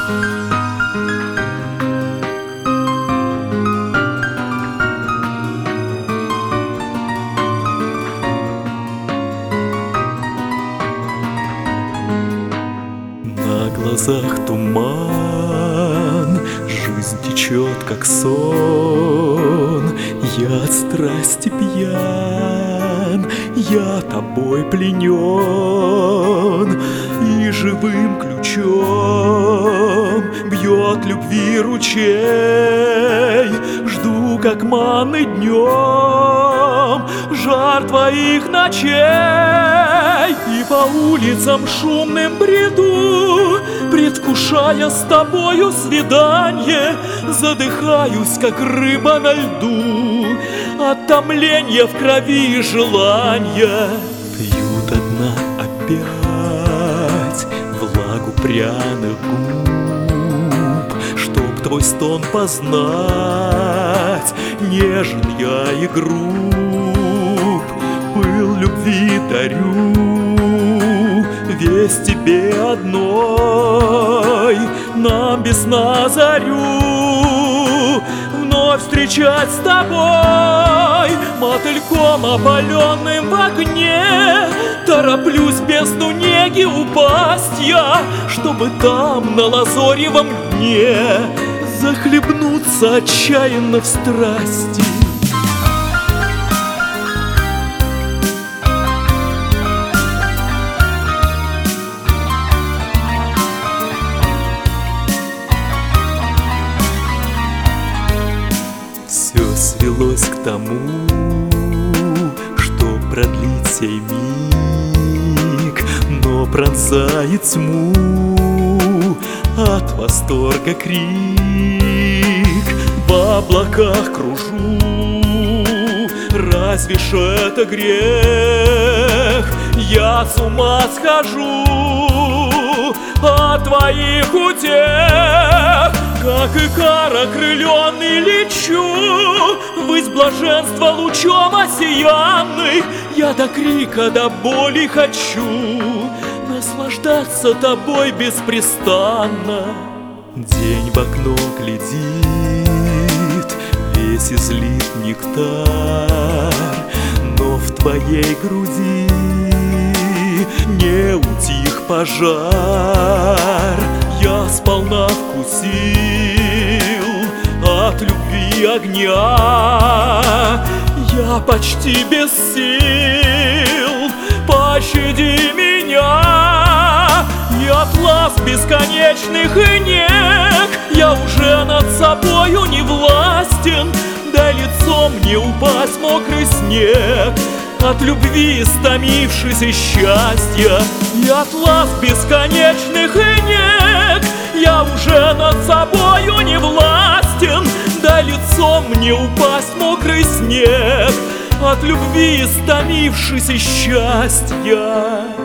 На глазах туман, жизнь течет, как сон. Я от страсти пьян, я тобой пленен, и живым ключом бьет любви ручей. Жду, как манны днем, жар твоих ночей. И по улицам шумным бреду, предвкушая с тобою свидание, задыхаюсь, как рыба на льду, от томления в крови и желания. Пьют одна опять влагу пряных губ, чтоб твой стон познать, нежен я и груб. Пыл любви дарю весь тебе одной, нам без сна зарю вновь встречать с тобой. Мотыльком опаленным в огне тороплюсь в бездну неги упасть я, чтобы там на лазоревом дне захлебнуться отчаянно в страсти. Все свелось к тому, что продлить сей миг, но пронзает тьму от восторга крик. В облаках кружу, разве ж это грех? Я с ума схожу от твоих утех. Как икар окрыленный лечу, ввысь блаженства лучом осиянный. Я до крика, до боли хочу наслаждаться тобой беспрестанно. День в окно глядит, весь излит нектар, но в твоей груди не утих пожар. Я сполна вкусил от любви огня, я почти без сил, пощади меня. И от ласк бесконечных и нек я уже над собою не властен, дай лицом мне упасть мокрый снег от любви истомившись и счастья. И от ласк бесконечных и нек я уже над собою не властен, дай лицом мне упасть мокрый снег от любви истомившись и счастья.